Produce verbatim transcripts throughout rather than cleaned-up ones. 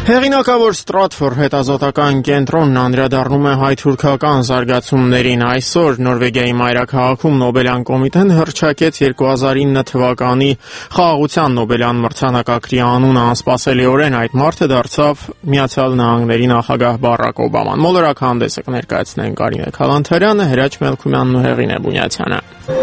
Հեղինակավոր Ստրատֆոր հետազոտական կենտրոնն անդրադառնում է հայ-թուրքական զարգացումներին։ Այսօր Նորվեգիայի մայրաքաղաքում Նոբելյան կոմիտեն հռչակեց երկու հազար ինը թվականի խաղաղության Նոբելյան մրցանակակրի անունը անսպասելիորեն այդ մարդը դարձավ Միացյալ Նահանգների նախագահ Բարակ Օբաման։ Մոլորակ հանդեսը կներկայացնեն Կարինե Քալանթարյանը, Հրաչ Մելքումյանն ու Հեղինե Բունյացյանը։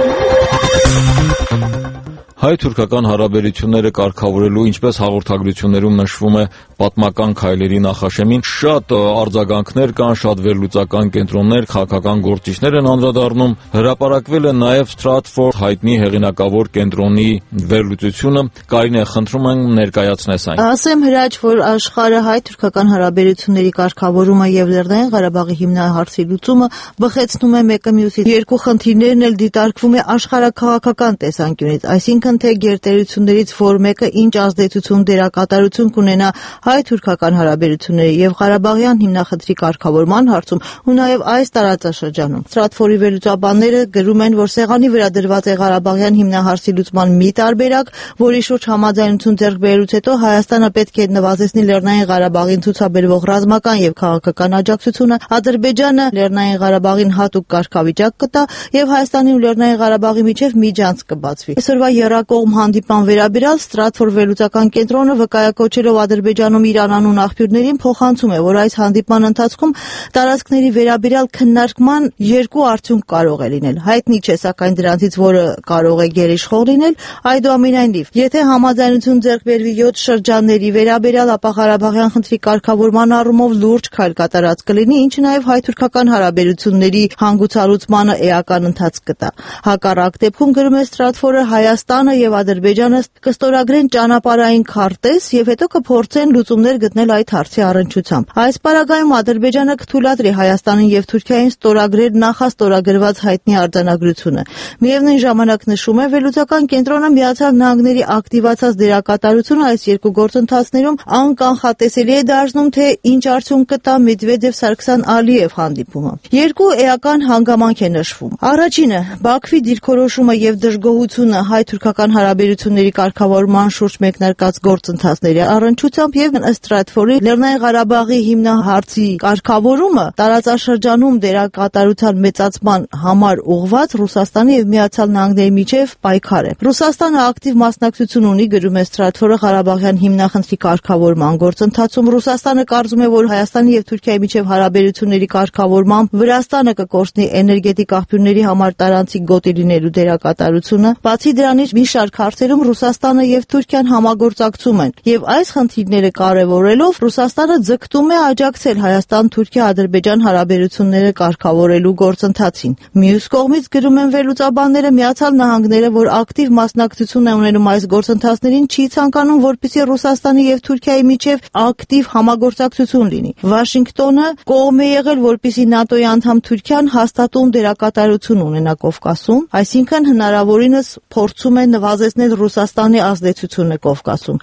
Հայ-թուրքական հարաբերությունները կարգավորելու, ինչպես հաղորդագրություններում նշվում է, պատմական քայլերի նախաշեմին շատ արձագանքներ կան, շատ վերլուծական կենտրոններ, քաղաքական գործիչներ են անդրադառնում։ Հրապարակվել է նաև Stratford հայտնի հեղինակավոր կենտրոնի վերլուծությունը։ Կարինե, խնդրում եմ ներկայացնես այն։ Ասեմ Հրաչ, որ աշխարհը հայ-թուրքական հարաբերությունների կարգավորումը եւ Լեռնային Ղարաբաղի հիմնահարցի լուծումը բխեցնում է մեկը մյուսից։ Երկու խնդիրներն էլ դիտարկվում է աշխարհաքաղաքական տեսանկյունից, այսինքն թե գերտերություններից որ մեկը ինչ ազդեցություն դերակատարություն կունենա հայ-թուրքական հարաբերությունների եւ Ղարաբաղյան հիմնախնդրի կարգավորման հարցում ու նաեւ այս տարածաշրջանում։ Ստրատֆորի վերլուծաբանները գրում են, որ սեղանի վրա դրված է Ղարաբաղյան հիմնահարցի լուծման մի տարբերակ, որի շուրջ համաձայնություն ձեռք բերելուց հետո Հայաստանը պետք է նվազեցնի Լեռնային Ղարաբաղին ցուցաբերվող ռազմական եւ քաղաքական աջակցությունը, Ադրբեջանը Լեռնային Ղարաբաղին հատուկ կարգավիճակ կտա եւ Հայաստանի ու Լեռնային Ղարաբաղի միջև միջանց կբացվի։ Այսօրվա երակողմ հանդիպան վերաբերյալ Ստրատֆոր վերլուծական կենտրոնը վկայակոչելով Ադրբեջանում իր անանուն աղբյուրներին փոխանցում է, որ այս հանդիպման ընթացքում տարածքների վերաբերյալ քննարկման երկու արդյունք կարող է լինել։ Հայտնի չէ, սակայն դրանցից որը կարող է գերիշխող լինել, այդուամենայնիվ, եթե համաձայնություն ձեռք բերվի յոթ շրջանների վերաբերյալ, ապա Ղարաբաղյան խնդրի կարգավորման առումով լուրջ քայլ կատարած կլինի, ինչը նաև հայ-թուրքական հարաբերությունների հանգուցալուծմանը էական ընթաց կտա։ Հակառակ դեպքում, գրում է Ստրատֆորը, Հայաստանը եւ Ադրբեջանը կստորագրեն ճանապարհային քարտեզ եւ հետո կփորձեն լուծումներ գտնել այդ հարցի առնչությամբ։ Այս պարագայում Ադրբեջանը կթույլատրի Հայաստանին եւ Թուրքիային ստորագրել նախաստորագրված հայտնի արձանագրությունը։ Միևնույն ժամանակ նշում է վերլուծական կենտրոնը Միացյալ Նահանգների ակտիվացած դերակատարությունը այս երկու գործընթացներում անկանխատեսելի է դարձնում, թե ինչ արդյունք կտա Մեդվեդև-Սարգսյան Ալիև հանդիպումը։ Երկու էական հանգամանք է նշվում։ Առաջինը՝ Բաքվի դիրքորոշումը եւ դժգոհությունը հայ-թուրքական հարաբերությունների կարգավորման շուրջ մեկնարկած գործընթացների առնչությամբ եւ Ստրատֆորի Լեռնային Ղարաբաղի հիմնահարցի կարգավորումը տարածաշրջանում դերակատարության մեծացման համար ուղղված Ռուսաստանի եւ Միացյալ Նահանգների միջև պայքար է։ Ռուսաստանը ակտիվ մասնակցություն ունի, գրում է Ստրատֆորը, Ղարաբաղյան հիմնախնդրի կարգավորման գործընթացում։ Ռուսաստանը կարծում է, որ Հայաստանի եւ Թուրքիայի միջև հարաբերությունների կարգավորմամբ Վրաստանը կկորցնի էներգետիկ աղբյուրների համար տարանցիկ գոտի լինելու դերակատարությունը։ Բացի դրանից, մի շարք հարցերում Ռուսաստանը եւ Թուրքիան համագործակցում են եւ այս խնդիրները կարեւորելով Ռուսաստանը ձգտում է աջակցել Հայաստան-Թուրքիա-Ադրբեջան հարաբերությունները կարգավորելու գործընթացին։ Մյուս կողմից, գրում են վերլուծաբանները, Միացյալ Նահանգները, որ ակտիվ մասնակցություն է ունենում այս գործընթացներին, չի ցանկանում, որպեսզի Ռուսաստանի եւ Թուրքիայի միջև ակտիվ համագործակցություն լինի։ Վաշինգտոնը կողմ է եղել, որպեսզի ՆԱՏՕ-ի անդամ Թուրքիան հաստատուն դերակատարություն ունենա Կովկասում, այսինքն հնարավորինս փորձում է նվազեցնել Ռուսաստանի ազդեցությունը Կովկասում։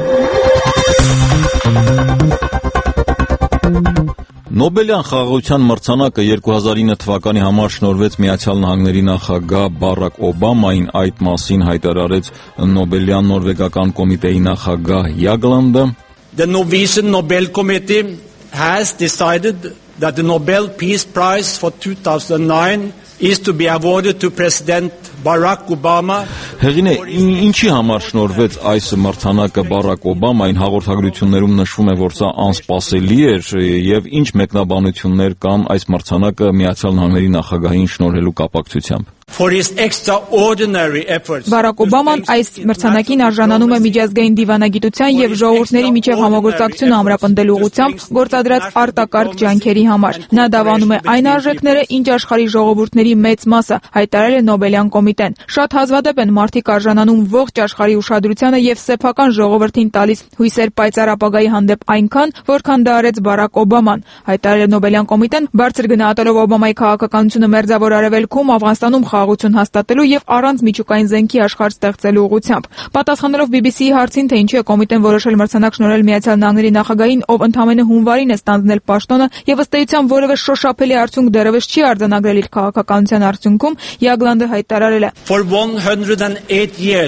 Նոբելյան խաղաղության մրցանակը երկու հազար ինը թվականի համար շնորհվեց Միացյալ Նահանգների նախագահ Բարակ Օբամային, այդ մասին հայտարարեց Նոբելյան նորվեգական կոմիտեի նախագահ Յագլանդը։ The Norwegian Nobel Committee has decided that the Nobel Peace Prize for two thousand nine is to be awarded to President Barack Obama. Հեղինե, ինչի համար շնորհվեց այս մրցանակը Բարակ Օբամային, հաղորդագրություններում նշվում է, որ սա անսպասելի էր եւ ինչ մեկնաբանություններ կան այս մրցանակը Միացյալ Նահանգների նախագահին շնորհելու կապակցությամբ։ For his extraordinary efforts. Բարակ Օբաման այս մրցանակին արժանանում է միջազգային դիվանագիտության եւ ժողովուրդների միջև համագործակցությունը ամրապնդելու ուղղությամբ գործադրած արտակարգ ջանքերի համար։ Նա դավանում է այն արժեքները, ինչ աշխարհի ժողովուրդների մեծ մասը հայտարարել է Նոբելյան կոմիտեն։ Շատ հազվադեպ են մարդիկ արժանանում ողջ աշխարհի ուշադրությանը եւ սեփական ժողովրդին տալիս հույսեր պայծառ ապագայի հանդեպ այնքան, որքան դա արեց Բարակ Օբաման։ Հայտարարել է Նոբելյան կոմիտեն, բարձր գնահատելով Օբամայի քաղաքականությունը Մերձավոր Արևելքում, Աֆղանստանում խաղաղություն հաստատելու եւ առանց միջուկային զենքի աշխարհ ստեղծելու ուղղությամբ։ Պատասխանելով բի բի սի-ի հարցին, թե ինչու է կոմիտեն որոշել մրցանակ շնորհել Միացյալ Նահանգների նախագահին, ով ընդամենը հունվարին է ստանձնել պաշտոնը եւ ըստ էության որևէ շոշափելի արդյունք դեռևս չի արձանագրել իր քաղաքականության արդյունքում, Յագլանդը հայտարարել է. For one hundred eight years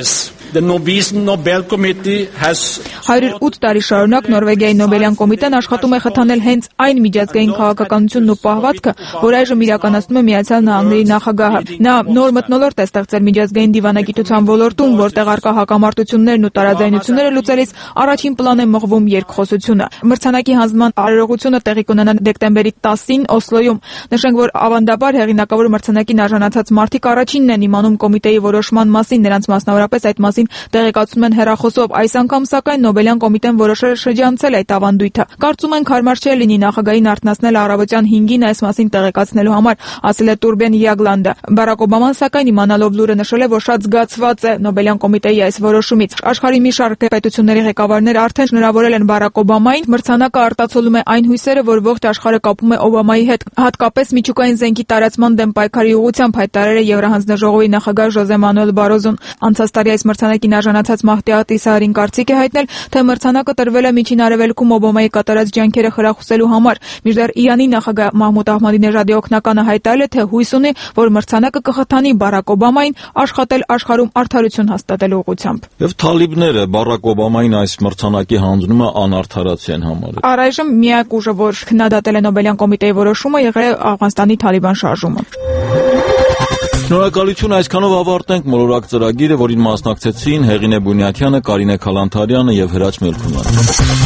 The Norwegian Nobel Committee has հարյուր ութ տարի շարունակ Նորվեգիայի Նոբելյան կոմիտեն աշխատում է խթանել հենց այն միջազգային քաղաքականությունն ու պահվածքը, որ այժմ իրականացնում է Միացյալ Նահանգների նախագահը։ Նա նոր մթնոլորտ է ստեղծել միջազգային դիվանագիտության ոլորտում, որտեղ առկա հակամարտություններն ու տարաձայնությունները լուծելիս առաջին պլան է մղվում երկխոսությունը։ Մրցանակի հանձնման արարողությունը տեղի կունենա դեկտեմբերի տասին Օսլոյում։ Նշենք, որ ավանդաբար հեղինակավոր մրցանակին արժանացած մարդիկ առաջինն են իմանում կոմիտեի որոշման մասին, նրանց մասնավորապես այդ մասին տեղեկացնում են հեռախոսով։ Այս անգամ սակայն Նոբելյան կոմիտեն որոշել է շրջանցել այդ ավանդույթը։ Կարծում են հարմար չէ լինի նախագահին արթնացնել առավոտյան հինգին այս մասին տեղեկացնելու համար, ասել է Տուրբեն Յագլանդը։ Բարակ Օբաման սակայն իմանալով լուրը նշել է, որ շատ զգացված է Նոբելյան կոմիտեի այս որոշումից։ Աշխարհի մի շարք պետությունների ղեկավարներ արդեն շնորհավորել են Բարակ Օբամային։ Մրցանակը արտացոլում է այն հույսերը, որ ողջ աշխարհը կապում է Օբամայի հետ, հատկապես միջուկային զենքի տարածման դեմ պայքարի ուղղությամբ հայտարարել է Եվրահանձնաժողովի նախագահ Ժոզե Մանուել Բարոզոն։ Անցած տարի այս մրցանակին արժանացած Մահդի Իսահարին կարծիք է հայտնել, թե մրցանակը տրվել է Միջին Արևելքում Օբամայի կատարած ջանքերը խրախուսելու համար։ Մինչդեռ Իրանի նախագահ Մահմուդ Ահմադինեժադի օգնականը հայտարարել է, թե հույս ունի, որ մրցանակը կխթանի Բարակ Օբամային աշխատել աշխարհում արդարություն հաստատելու ուղղությամբ։ Եվ թալիբները Բարակ Օբամային այս մրցանակի հանձնումը անարդարացի են համարել։ Առայժմ միակ ուժը, որ քննադատել է Նոբելյան կոմիտեի որոշումը, եղել է Աֆղանստանի Թալիբան շարժումը։ Շնորհակալություն, այսքանով ավարտենք մոլորակ ծրագիրը, որին մասնակցեցին Հեղինե Բունյաթյանը, Կարինե Քալանթարյանը եւ Հրաչ Մելքոնյանը։